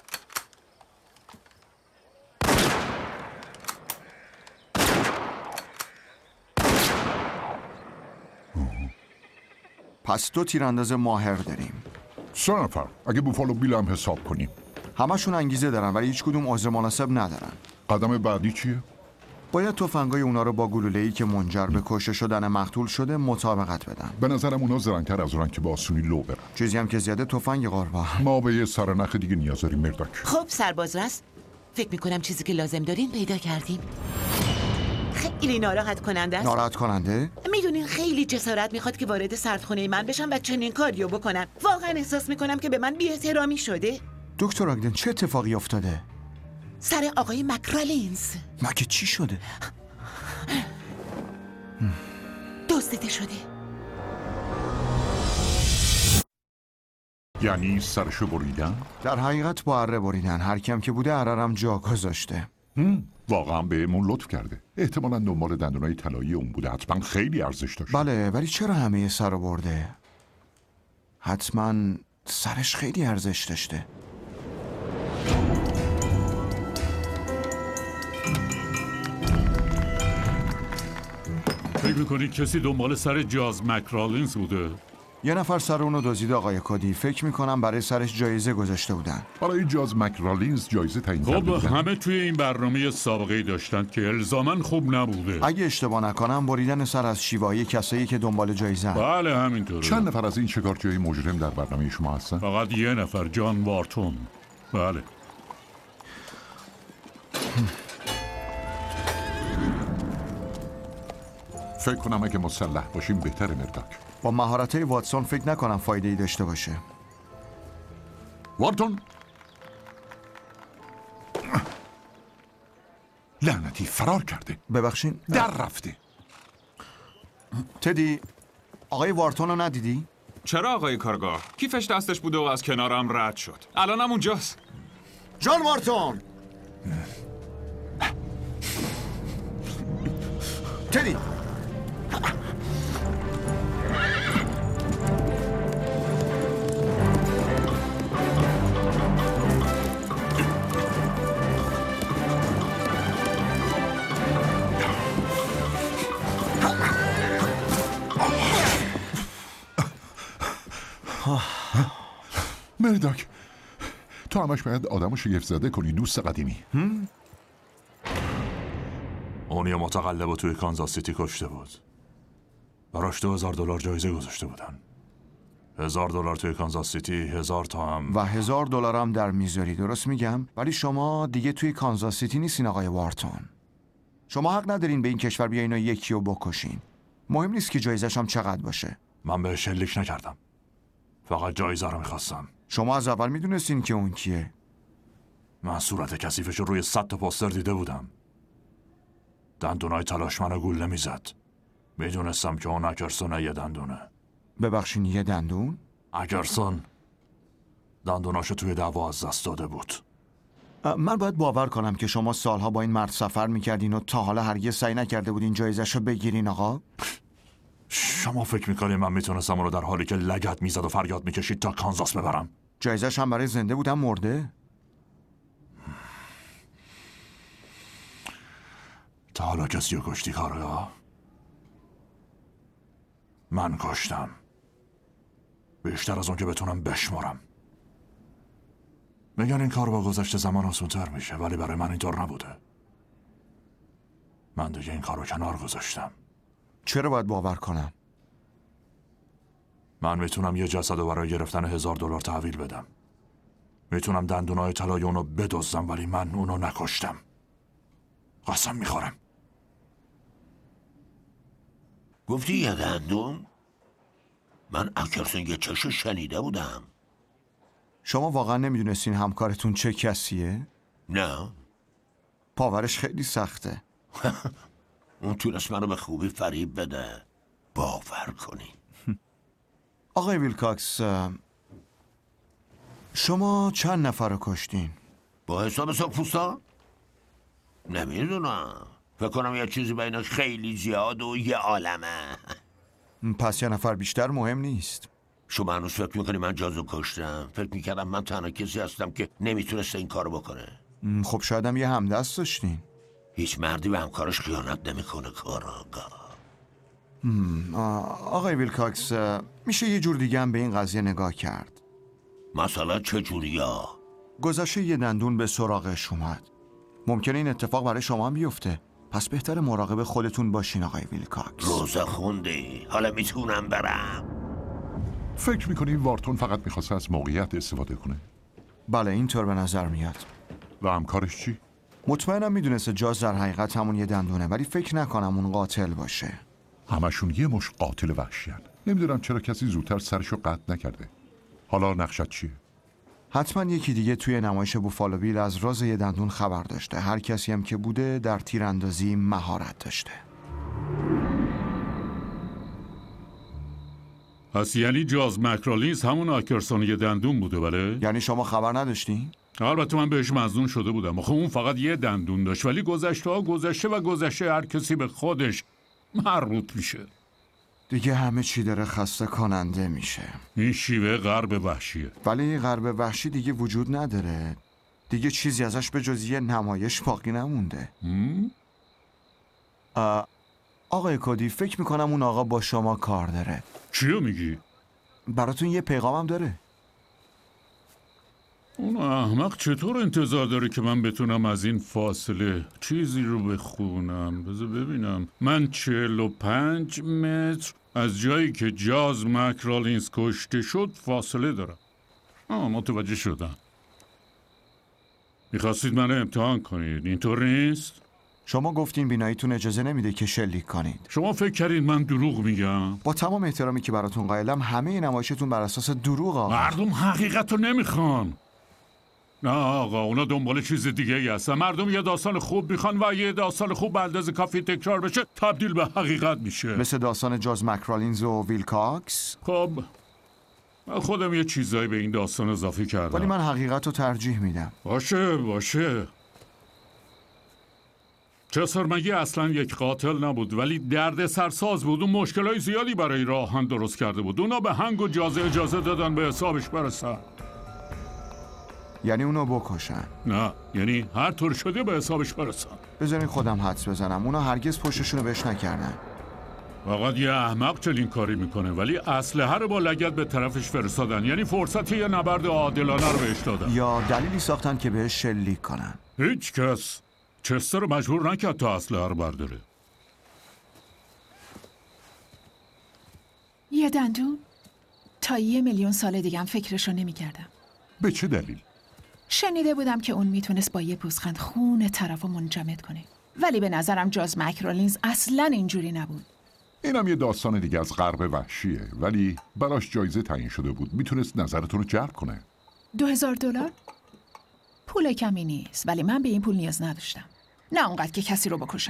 Speaker 5: پس دو تیرانداز ماهر داریم.
Speaker 3: سه نفر اگه بوفالو بیل هم حساب کنیم.
Speaker 5: همشون انگیزه دارن ولی هیچ کدوم عذر مناسب ندارن.
Speaker 3: قدم بعدی چیه؟
Speaker 5: باید تفنگای اونا رو با گلوله‌ای که منجر به کشته شدن مقتول شده مطابقت بدن.
Speaker 3: به نظرم اونا زرنگ‌تر از اونن که با آسونی لو برن.
Speaker 5: چیزی هم که زیاده تفنگ قربان.
Speaker 3: ما به یه سرنخ دیگه نیاز داریم مرداک.
Speaker 4: خب سرباز رست. فکر میکنم چیزی که لازم دارین پیدا کردیم. خیلی ناراحت کننده است.
Speaker 5: ناراحت کننده؟
Speaker 4: میدونین خیلی جسارت میخواد که وارد سردخونه من بشن و چنین کاریو بکنن. واقعا احساس میکنم که به من بی‌احترامی شده.
Speaker 5: دکتر آگدن چه اتفاقی افتاده؟
Speaker 4: سر آقای مکرالینز.
Speaker 5: مگه چی شده؟
Speaker 4: دزدیده شده.
Speaker 3: یعنی سرشو بریدن؟
Speaker 5: در حقیقت با اره بریدن. هر کم که بوده اره‌رم جا گذاشته.
Speaker 3: واقعا بهمون لطف کرده. احتمالاً دنبال دندونای طلایی اون بوده. حتما خیلی ارزش داشت.
Speaker 5: بله ولی چرا همه سر رو برده؟ حتما سرش خیلی ارزش داشته.
Speaker 2: فکر میکنید کسی دنبال سر جاز مکرالینز بوده؟
Speaker 5: یه نفر سر اونو دزدید آقای کدی. فکر میکنم برای سرش جایزه گذاشته بودن.
Speaker 3: برای جاز مکرالینز جایزه تعیین کرده
Speaker 2: خب
Speaker 3: بودن.
Speaker 2: همه توی این برنامه سابقه داشتن که الزاماً خوب نبوده.
Speaker 5: اگه اشتباه نکنم بریدن سر از شیوایی کسایی که دنبال جایزه.
Speaker 2: بله همینطوره.
Speaker 3: چند نفر از این شکارچیای مجرم در برنامه شما هستن؟
Speaker 2: فقط یه نفر، جان وارتون. بله.
Speaker 3: فکر کنم اگه مسلح باشیم بهتره مرداک.
Speaker 5: با مهارت‌های واتسون فکر نکنم فایده‌ای داشته باشه.
Speaker 3: وارتون لعنتی فرار کرده.
Speaker 5: ببخشین
Speaker 3: در رفته.
Speaker 5: تدی، آقای وارتون رو ندیدی؟
Speaker 8: چرا آقای کارگاه؟ کیفش دستش بوده و از کنارم رد شد. الانم اونجاست.
Speaker 5: جان وارتون. تدی.
Speaker 3: مرداک تو همش باید آدمو شگفت زده کنی دوست قدیمی.
Speaker 9: اون یه متقلب توی کانزاس سیتی کشته بود. براش دو هزار دلار جایزه گذاشته بودن. هزار دلار توی کانزاس سیتی، هزار تا هم
Speaker 5: و هزار دلار هم در میزوری. درست میگم؟ ولی شما دیگه توی کانزاس سیتی نیستین آقای وارتون. شما حق ندارین به این کشور بیاین و یکی رو بکشین. مهم نیست که جایزش هم چقدر باشه.
Speaker 9: من به شلیک نکردم. فقط جایزه رو میخواستم.
Speaker 5: شما از اول میدونستین که اون کیه؟
Speaker 9: من صورت کثیفش رو روی صد تا پوستر دیده بودم. دندونای تلاش منو گول نمیزد. میدونستم که اون اکرسون یه دندونه.
Speaker 5: ببخشین یه دندون؟
Speaker 9: اکرسون دندوناشو توی دعوا از دست داده بود.
Speaker 5: من باید باور کنم که شما سالها با این مرد سفر میکردین و تا حالا هرگز سعی نکرده بودین جایزشو بگیرین آقا؟
Speaker 9: شما فکر میکنین من میتونستم اون رو در حالی که لگد میزد و فریاد میکشید تا کانزاس ببرم؟
Speaker 5: جایزش هم برای زنده بود هم مرده؟
Speaker 9: تا حالا کسی رو کشتی کارگاه؟ من کشتم. بیشتر از اون که بتونم بشمارم. میگن این کار با گذشت زمان آسون‌تر میشه، ولی برای من اینطور نبوده. من دیگه این کار رو کنار گذاشتم.
Speaker 5: چرا باید باور کنم؟
Speaker 9: من میتونم یه جسد رو برای گرفتن هزار دلار تحویل بدم. میتونم دندونای طلای اونو بدزدم، ولی من اونو نکشتم. قسم میخورم.
Speaker 6: گفتی یه دندون؟ من اکرسون یه چشو شنیده بودم.
Speaker 5: شما واقعا نمیدونستین همکارتون چه کسیه؟
Speaker 6: نه.
Speaker 5: پاورش خیلی سخته.
Speaker 6: اون تونست منو به خوبی فریب بده. باور کنی.
Speaker 5: آقای ویلکاکس، شما چند نفر رو کشتین؟
Speaker 6: با حساب سرخپوستا؟ نمیدونم. فکر کنم یه چیزی بین خیلی زیاد و یه عالمه.
Speaker 5: پس یه نفر بیشتر مهم نیست.
Speaker 6: شما هنوز فکر میکنی من جازو کشتم؟ فکر میکردم من تنها کسی هستم که نمیتونسته این کارو بکنه.
Speaker 5: خب شاید هم یه همدست داشتین.
Speaker 6: هیچ مردی به همکارش خیانت نمیکنه کاراگاه.
Speaker 5: آقای ویلکاکس، میشه یه جور دیگه هم به این قضیه نگاه کرد.
Speaker 6: مثلا چه جوریا؟
Speaker 5: گذشته یه دندون به سراغش اومد. ممکنه این اتفاق برای شما هم بیفته. پس بهتر مراقب خودتون باشین آقای ویلکاکس.
Speaker 6: روزه خوندی. حالا میتونم برم؟
Speaker 3: فکر میکنی وارتون فقط میخواسته از موقعیت استفاده کنه؟
Speaker 5: بله اینطور به نظر میاد.
Speaker 3: و همکارش چی؟
Speaker 5: مطمئنم میدونسته جاز در حقیقت همون یه دندونه، ولی فکر نکنم اون قاتل باشه.
Speaker 3: همشون یه مش قاتل وحشیان. نمیدونم چرا کسی زودتر سرشو قطع نکرده. حالا نقشت چیه؟
Speaker 5: حتما یکی دیگه توی نمایش بوفالو بیل از راز یه دندون خبر داشته. هر کسی هم که بوده در تیراندازی مهارت داشته.
Speaker 2: پس یعنی جاز مکرالینز همون آکرسون یه دندون بوده بله؟
Speaker 5: یعنی شما خبر نداشتین؟
Speaker 2: البته من بهش مظنون شده بودم. خب اون فقط یه دندون داشت، ولی گذشته ها گذشته و گذشته هر کسی به خودش مربوط میشه.
Speaker 5: دیگه همه چی داره خسته کننده میشه.
Speaker 2: این شیوه غرب وحشیه.
Speaker 5: ولی غرب وحشی دیگه وجود نداره. دیگه چیزی ازش به جز یه نمایش باقی نمونده. آقای کدی، فکر میکنم اون آقا با شما کار داره.
Speaker 2: چیو میگی؟
Speaker 5: براتون یه پیغامم داره.
Speaker 2: اون احمق چطور انتظار داره که من بتونم از این فاصله چیزی رو بخونم؟ بذار ببینم. من چهل و پنج متر از جایی که جاز مکرالینز کشته شد فاصله دارم. آه متوجه شدم. میخواستید من رو امتحان کنید، اینطور نیست؟
Speaker 5: شما گفتین بیناییتون اجازه نمیده که شلیک کنید.
Speaker 2: شما فکر کردید من دروغ میگم؟
Speaker 5: با تمام احترامی که براتون قائلم همه نمایشتون بر اساس دروغ آقا.
Speaker 2: مردم حقیقت رو نمیخوان. نه آقا، اونا دنبال چیز دیگه ای هستن. مردم یه داستان خوب میخوان و یه داستان خوب بعد از کافی تکرار بشه تبدیل به حقیقت میشه.
Speaker 5: مثل داستان جاز مکرالینز و ویلکاکس.
Speaker 2: خب من خودم یه چیزایی به این داستان اضافه کردم،
Speaker 5: ولی من حقیقت رو ترجیح میدم.
Speaker 2: باشه باشه. چسر مگی اصلا یک قاتل نبود، ولی درد سرساز بود. اون مشکلای زیادی برای راهان درست کرده بود. اونا به هنگ و جازه اجازه دادن به حسابش برسن.
Speaker 5: یعنی اونو بکشن؟
Speaker 2: نه، یعنی هر طور شده به حسابش برسن.
Speaker 5: بذارین خودم حدس بزنم، اونا هرگز پشتشونو بهش نکردن.
Speaker 2: فقط یه احمق چنین کاری میکنه، ولی اسلحه رو با لگد به طرفش فرستادن. یعنی فرصت یه نبرد عادلانه رو بهش دادن.
Speaker 5: یا دلیلی ساختن که بهش شلیک کنن.
Speaker 2: هیچ کس چستر رو مجبور نکرد تا اسلحه رو برداره.
Speaker 10: یه دندون؟ تا یه میلیون سال دیگه هم فکرشو نمی‌کردم.
Speaker 3: به چه دلیل؟
Speaker 10: شنیده بودم که اون میتونست با یه پوزخند خون طرفو منجمد کنه، ولی به نظرم جاز مکرالینز اصلاً اینجوری نبود.
Speaker 3: اینم یه داستان دیگه از غرب وحشیه، ولی براش جایزه تعیین شده بود. میتونست نظرتون رو جلب کنه.
Speaker 10: دو هزار دلار؟ پول کمی نیست، ولی من به این پول نیاز نداشتم. نه اونقدر که کسی رو بکشم.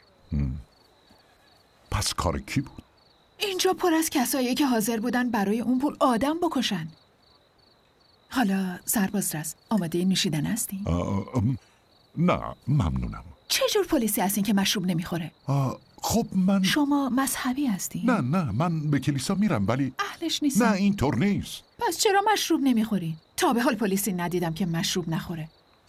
Speaker 3: پس کار کی بود؟
Speaker 10: اینجا پر از کسایی که حاضر بودن برای اون پول آدم بکشن. حالا سرباز رز، آماده نوشیدن هستی؟
Speaker 3: نه ممنونم.
Speaker 10: چه جور پلیسی هستین که مشروب نمیخوره؟
Speaker 3: خب من
Speaker 10: شما مذهبی هستی؟
Speaker 3: نه نه من به کلیسا میرم، ولی
Speaker 10: اهلش نیستم.
Speaker 3: نه اینطور نیست.
Speaker 10: پس چرا مشروب نمیخوری؟ تا به حال پلیسی ندیدم که مشروب نخوره.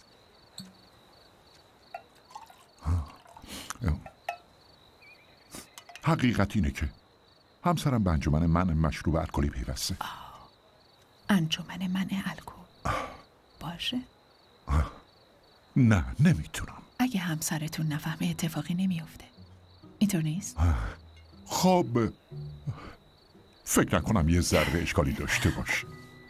Speaker 3: حقیقت اینه که همسرم به انجمن منع مشروب الکلی پیوسته.
Speaker 10: انجمن منع الکل باشه؟
Speaker 3: نه نمیتونم.
Speaker 10: اگه همسرتون نفهمه اتفاقی نمیافته. اینطور نیست؟
Speaker 3: خب فکر نکنم یه ذره اشکالی داشته باشه.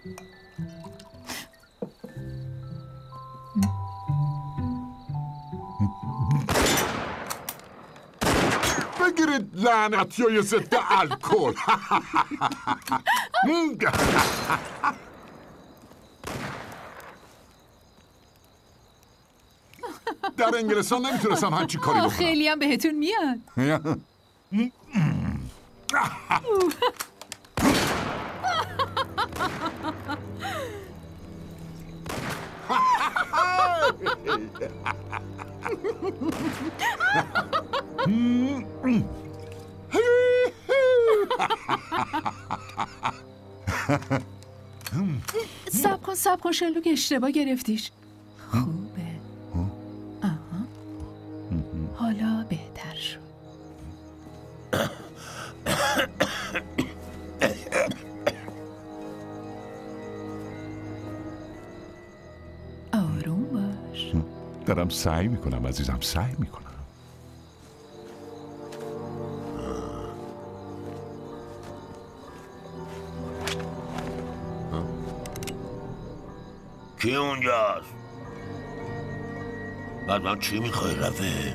Speaker 3: بگیرید لعنتیای ضد الکل. در انگلستان نمیتونستم همچی کاری بکنم.
Speaker 10: خیلی هم بهتون میاد. سب کن سب کن شلوک، اشتباه گرفتیش. خوبه. آها. حالا بهتر شد. آروم باش.
Speaker 3: دارم سعی میکنم عزیزم، سعی میکنم.
Speaker 6: کی اونجاست؟ بعد من چی میخوای رفیق؟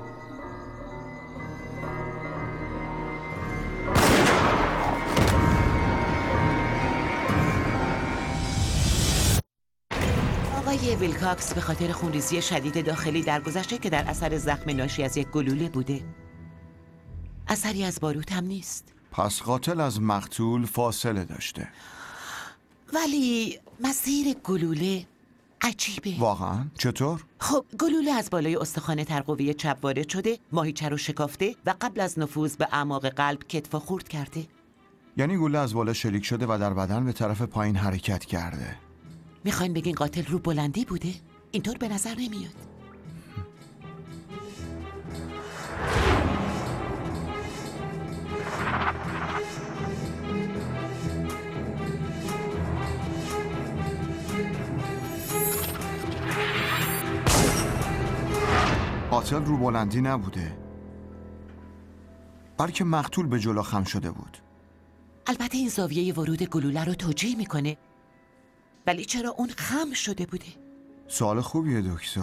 Speaker 4: آقای ویلکاکس به خاطر خونریزی شدید داخلی درگذشته که در اثر زخم ناشی از یک گلوله بوده. اثری از باروت هم نیست.
Speaker 5: پس قاتل از مقتول فاصله داشته.
Speaker 4: ولی مسیر گلوله عجیبه.
Speaker 5: واقعا؟ چطور؟
Speaker 4: خب گلوله از بالای استخوان ترقوی چپ وارد شده، ماهیچه رو شکافته و قبل از نفوذ به اعماق قلب کتفا خورد کرده.
Speaker 5: یعنی گلوله از بالا شلیک شده و در بدن به طرف پایین حرکت کرده.
Speaker 4: میخواین بگین قاتل رو بلندی بوده؟ اینطور به نظر نمیاد.
Speaker 5: قاتل رو بلندی نبوده، بلکه مقتول به جلو خم شده بود.
Speaker 4: البته این زاویه ورود گلوله رو توجیه میکنه، ولی چرا اون خم شده بوده؟
Speaker 5: سوال خوبیه دکتر.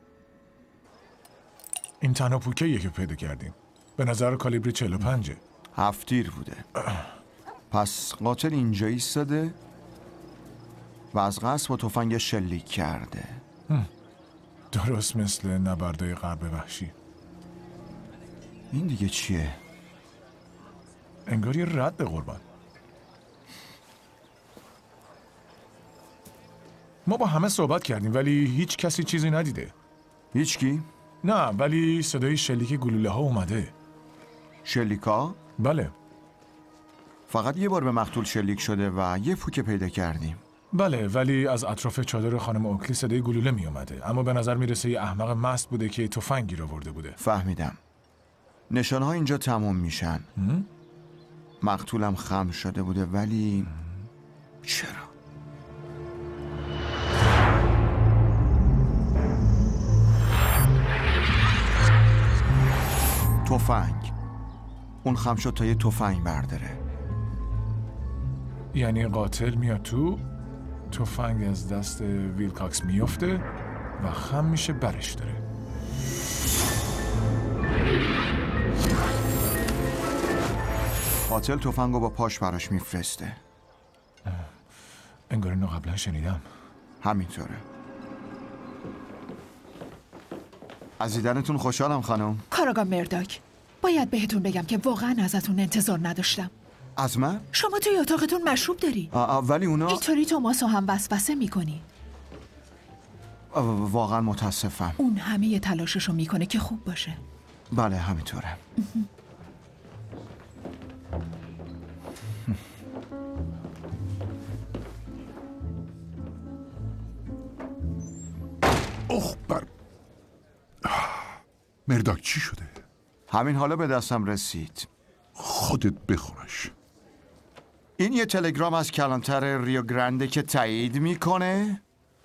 Speaker 7: این تنها پوکیه که پیدا کردیم. به نظر کالیبر چهل و پنج.
Speaker 5: هفت تیر بوده. پس قاتل اینجا ایستاده و از قصد با تفنگ شلیک کرده.
Speaker 7: درست مثل نبردای غرب وحشی.
Speaker 5: این دیگه چیه؟
Speaker 7: انگار یه رد قربان. ما با همه صحبت کردیم ولی هیچ کسی چیزی ندیده.
Speaker 5: هیچ کی؟
Speaker 7: نه، ولی صدای شلیک گلوله ها اومده.
Speaker 5: شلیکا؟
Speaker 7: بله.
Speaker 5: فقط یه بار به مقتول شلیک شده و یه پوکه پیدا کردیم.
Speaker 7: بله، ولی از اطراف چادر خانم اوکلی صدای گلوله می اومده، اما به نظر میرسه یه احمق مست بوده که تفنگی رو برده بوده.
Speaker 5: فهمیدم. نشانه ها اینجا تموم میشن. مقتولم خم شده بوده، ولی چرا؟ تفنگ. اون خم شد تا یه تفنگ برداره.
Speaker 7: یعنی قاتل میاد تو، تفنگ از دست ویلکاکس میفته و خم میشه برش داره.
Speaker 5: قاتل تفنگو با پاش براش میفرسته.
Speaker 7: انگار اینو قبلا شنیدم.
Speaker 5: همینطوره. از دیدنتون خوشحالم خانم.
Speaker 10: کاراگاه مرداک، باید بهتون بگم که واقعا ازتون انتظار نداشتم.
Speaker 5: از من؟
Speaker 10: شما توی اتاقتون مشروب داری.
Speaker 5: آ آ ولی اونا
Speaker 10: اینطوری توماسو هم وسوسه میکنی.
Speaker 5: واقعا متاسفم.
Speaker 10: اون همه تلاششو میکنه که خوب باشه.
Speaker 5: بله همینطوره.
Speaker 3: اوه بر مرداک چی شده؟
Speaker 5: همین حالا به دستم رسید.
Speaker 3: خودت بخورش.
Speaker 5: این یه تلگرام از کلانتر ریو گرانده که تایید میکنه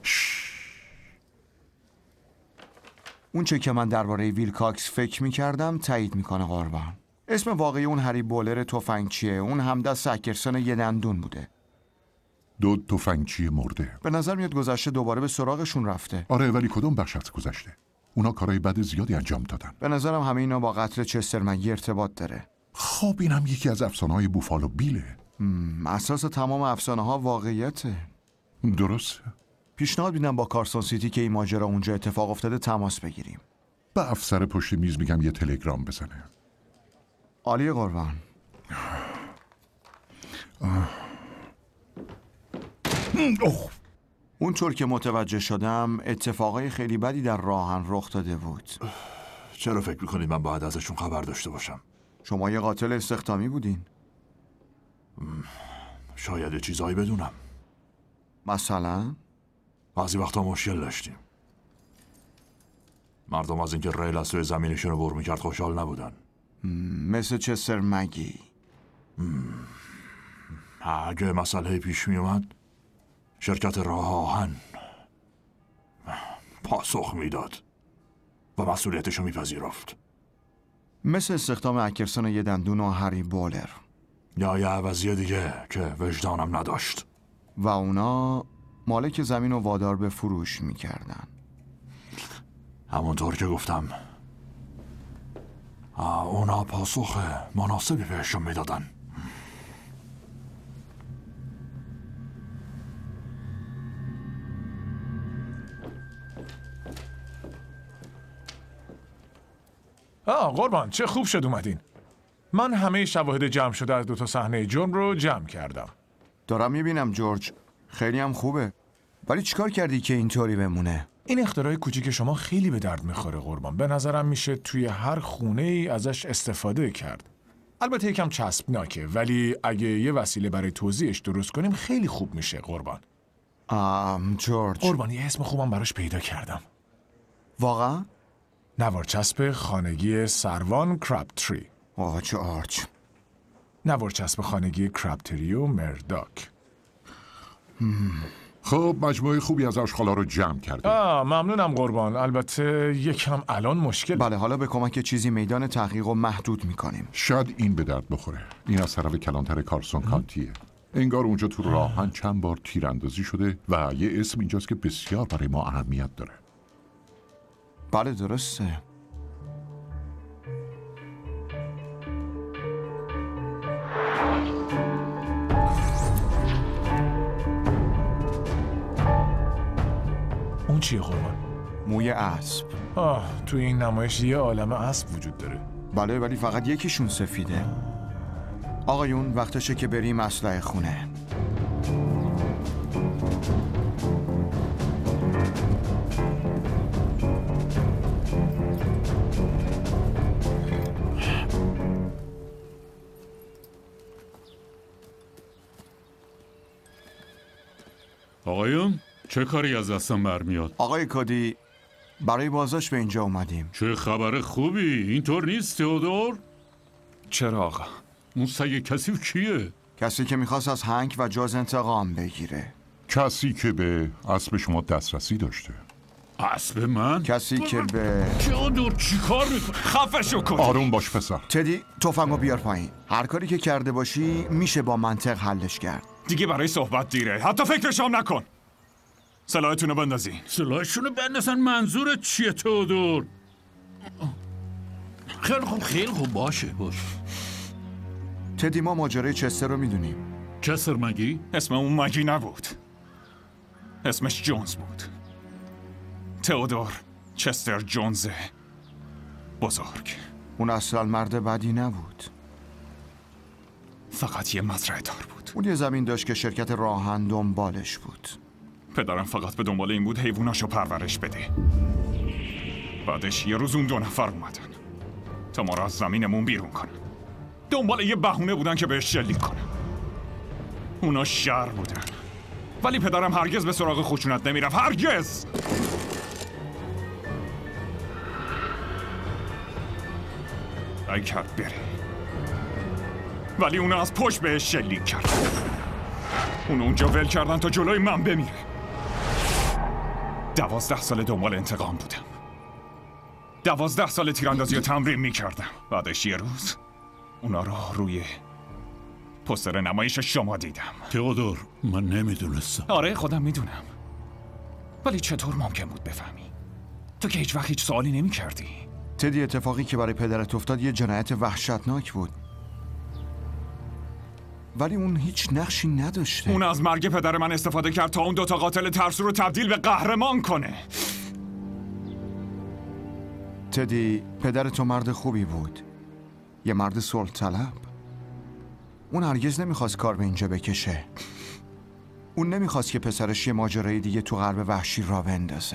Speaker 5: اون چه که من درباره ویلکاکس فکر میکردم تایید میکنه قربان. اسم واقعی اون هری بولر تفنگچیه. اون همدست اکرسون یه دندون بوده.
Speaker 3: دو تفنگچی مرده.
Speaker 5: به نظر میاد گذشته دوباره به سراغشون رفته.
Speaker 3: آره، ولی کدوم بخش از گذشته؟ اونا کارهای بد زیادی انجام دادن.
Speaker 5: به نظرم همه اینا با قتل چستر مگی ارتباط داره.
Speaker 3: خب اینم یکی از افسانه‌های بوفالو بیله.
Speaker 5: اساس تمام افسانه ها واقعیته.
Speaker 3: درست.
Speaker 5: پیشنهاد میدم با کارسون سیتی که این ماجرا اونجا اتفاق افتاده تماس بگیریم.
Speaker 3: به افسر پشت میز میگم یه تلگرام بزنه.
Speaker 5: عالی قربان.
Speaker 3: اوه.
Speaker 5: اونطور که متوجه شدم اتفاقای خیلی بدی در راهن رخ داده بود.
Speaker 9: چرا فکر میکنید من باید ازشون خبر داشته باشم؟
Speaker 5: شما یه قاتل استخدامی بودین.
Speaker 9: شاید چیزایی بدونم.
Speaker 5: مثلا؟
Speaker 9: بعضی وقتا مشکل داشتیم. مردم از اینکه ریل از توی زمینشون رو بر میکرد خوشحال نبودن.
Speaker 5: مثل چستر مگی.
Speaker 9: اگه مسئله پیش میومد شرکت راه آهن پاسخ میداد و مسئولیتشو میپذیرفت.
Speaker 5: مثل استخدام اکرسون یه دندون و هری بولر.
Speaker 9: یا یه عوضی دیگه که وجدانم نداشت.
Speaker 5: و اونا مالک زمین و وادار به فروش میکردن.
Speaker 9: همونطور که گفتم اونا پاسخ مناسبی بهشون میدادن.
Speaker 7: آه قربان، چه خوب شد اومدین. من همه شواهد جمع شده از دوتا صحنه جرم رو جمع کردم.
Speaker 5: دارم میبینم جورج، خیلی هم خوبه. ولی چیکار کردی که اینطوری بمونه؟
Speaker 7: این اختراع کوچیک شما خیلی به درد میخوره قربان. به نظرم میشه توی هر خونه ای ازش استفاده کرد. البته یکم چسبناکه، ولی اگه یه وسیله برای توضیحش درست کنیم خیلی خوب میشه قربان.
Speaker 5: آم جورج.
Speaker 7: قربان یه اسم خوبم براش پیدا کردم.
Speaker 5: واقعا؟
Speaker 7: نوار چسب خانگی سروان کرابتری.
Speaker 5: آه جورج.
Speaker 7: نوار چسب خانگی کرابتری و مرداک.
Speaker 3: خب مجموعه خوبی از آشغالا رو جمع کردیم.
Speaker 7: آه ممنونم قربان. البته یکم الان مشکل.
Speaker 5: بله حالا به کمک چیزی میدان تحقیق رو محدود میکنیم.
Speaker 3: شاید این به درد بخوره. این از طرف کلانتر کارسون کانتیه. انگار اونجا تو راهن چند بار تیراندازی شده و یه اسم اینجاست که بسیار برای ما اهمیت داره.
Speaker 5: بله درسته.
Speaker 7: اون چیه قربان؟
Speaker 5: موی اسب.
Speaker 7: آه تو این نمایش یه عالمه اسب وجود داره.
Speaker 5: بله ولی فقط یکیشون سفیده. آقایون وقتشه که بریم اسلحه خونه.
Speaker 2: آقایون چه کاری از دستم برمیاد؟
Speaker 5: آقای کادی برای بازداشت به اینجا اومدیم.
Speaker 2: چه خبر خوبی؟ اینطور نیست تئودور؟
Speaker 8: چرا آقا؟
Speaker 2: اون سگ کثیف کیه؟
Speaker 5: کسی که میخواست از هنگ و جاز انتقام بگیره.
Speaker 3: کسی که به اسب شما دسترسی داشته.
Speaker 2: اسب من؟
Speaker 5: کسی که به
Speaker 2: تئودور چی کار میکنه؟
Speaker 8: خفه شو کادی.
Speaker 3: آروم باش پسر.
Speaker 5: تدی تفنگو بیار پایین. هر کاری که کرده باشی میشه با منطق حلش کرد.
Speaker 8: دیگه برای صحبت دیره. حتی فکرش هم نکن. سلاحتونو بندازین.
Speaker 2: سلاحشونو بندازن منظورت چیه تئودور؟ خیلی خوب خیلی خوب باشه باشه.
Speaker 5: تدی ما ماجرای چستر رو میدونیم.
Speaker 2: چستر مگی؟
Speaker 8: اسم اون مگی نبود. اسمش جونز بود. تئودور چستر جونز بزرگ.
Speaker 5: اون اصلا مرد بدی نبود.
Speaker 8: فقط یه مزرعه دار بود.
Speaker 5: اون یه زمین داشت که شرکت راهن دنبالش بود.
Speaker 8: پدرم فقط به دنبال این بود حیواناشو پرورش بده. بعدش یه روز اون دو نفر اومدن تا ما رو از زمینمون بیرون کنن. دنبال یه بهونه بودن که بهش شلیک کنن. اونا شر بودن. ولی پدرم هرگز به سراغ خشونت نمیرفت. هرگز. ای کرد بره. ولی اونا از پشت بهش شلیک کرد. اونو اونجا ول کردن تا جلوی من بمیره. دوازده سال دنبال انتقام بودم. دوازده سال تیراندازی رو تمرین میکردم. بعدش یه روز اونا رو روی پوستر نمایش شما دیدم.
Speaker 2: تئودور من نمیدونستم.
Speaker 8: آره خودم میدونم. ولی چطور ممکن بود بفهمی؟ تو که هیچ وقت هیچ سوالی نمی کردی.
Speaker 5: تدی اتفاقی که برای پدرت افتاد یه جنایت وحشتناک بود. ولی اون هیچ نقشی نداشته.
Speaker 8: اون از مرگ پدر من استفاده کرد تا اون دوتا قاتل ترسو رو تبدیل به قهرمان کنه.
Speaker 5: تدی پدر تو مرد خوبی بود. یه مرد صلح طلب. اون هرگز نمیخواست کار به اینجا بکشه. اون نمیخواست که پسرش یه ماجرای دیگه تو غرب وحشی را بندازه.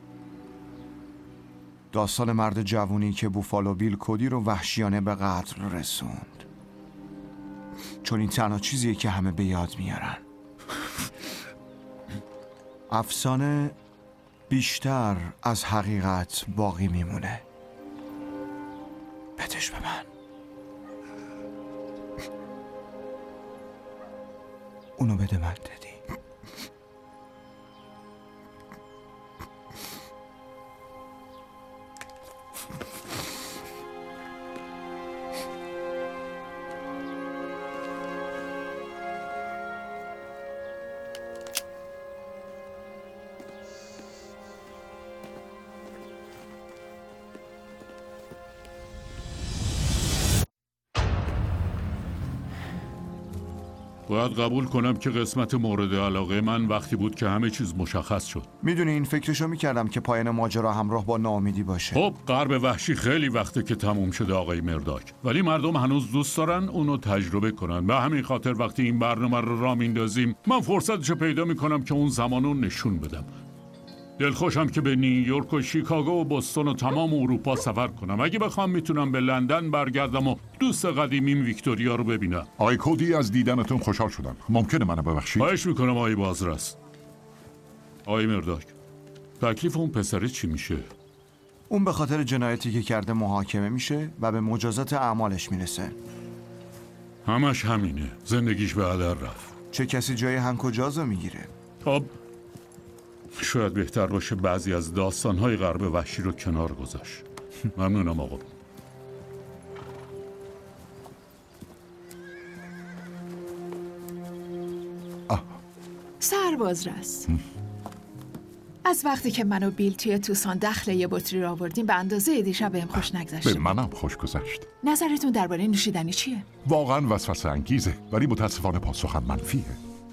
Speaker 5: داستان مرد جوونی که بوفالو بیل کدی رو وحشیانه به قتل رسوند. چون این تنها چیزیه که همه به یاد میارن. افسانه بیشتر از حقیقت باقی میمونه. بدش به من. اونو بده من تدی.
Speaker 2: باید قبول کنم که قسمت مورد علاقه من وقتی بود که همه چیز مشخص شد.
Speaker 5: میدونی این فکرشو میکردم که پایان ماجرا همراه با ناامیدی باشه.
Speaker 2: خب غرب وحشی خیلی وقته که تموم شده آقای مرداک، ولی مردم هنوز دوست دارن اونو تجربه کنن. به همین خاطر وقتی این برنامه رو راه میندازیم من فرصتشو پیدا میکنم که اون زمانو نشون بدم. دلخوشم که به نیویورک و شیکاگو و بوستون و تمام اروپا سفر کنم. اگه بخوام میتونم به لندن برگردم و دوست قدیمیم ویکتوریا رو ببینم.
Speaker 3: آقای کودی از دیدنتون خوشحال شدم. ممکنه منو ببخشید؟
Speaker 2: خواهش میکنم آقای بازرس. آقای مرداک تکلیف اون پسره چی میشه؟
Speaker 5: اون به خاطر جنایتی که کرده محاکمه میشه و به مجازات اعمالش میرسه.
Speaker 2: همش همینه. زندگیش به هدر رفت.
Speaker 5: چه کسی جای هنگ و جازو میگیره؟
Speaker 2: خب شاید بهتر باشه بعضی از داستانهای غرب وحشی رو کنار گذاشت. ممنونم آقا.
Speaker 10: سرباز رس. از وقتی که من و بیل توی توسان دخل یه بطری رو آوردیم به اندازه دیشب بهم خوش نگذشته.
Speaker 3: به منم خوش گذشت.
Speaker 10: نظرتون درباره نوشیدنی چیه؟
Speaker 3: واقعا وسوسه انگیزه ولی متاسفانه پاسخم منفیه.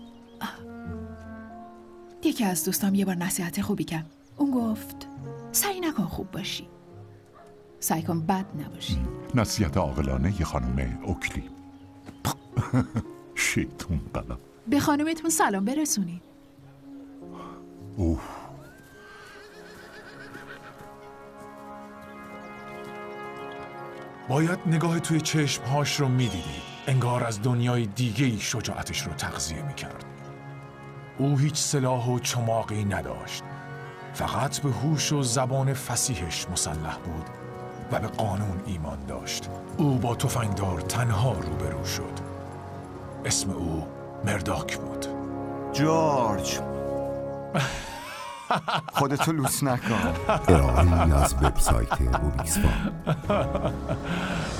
Speaker 10: یکی از دوستام یه بار نصیحت خوبی کرد. اون گفت سعی نکن خوب باشی، سعی کن بد نباشی.
Speaker 3: نصیحت عاقلانه ی خانم اوکلی. شیطون بلا.
Speaker 10: به خانومتون سلام برسونید.
Speaker 3: اوه.
Speaker 7: باید نگاه توی چشمهاش رو میدیدید. انگار از دنیای دیگه‌ای شجاعتش رو تغذیه میکرد. او هیچ سلاح و چماقی نداشت. فقط به هوش و زبان فصیحش مسلح بود و به قانون ایمان داشت. او با تفنگدار تنها روبرو شد. اسم او مرداک بود.
Speaker 5: جورج خودتو لوس نکن.
Speaker 11: ارائه‌ای از وبسایت اوبیکسفام.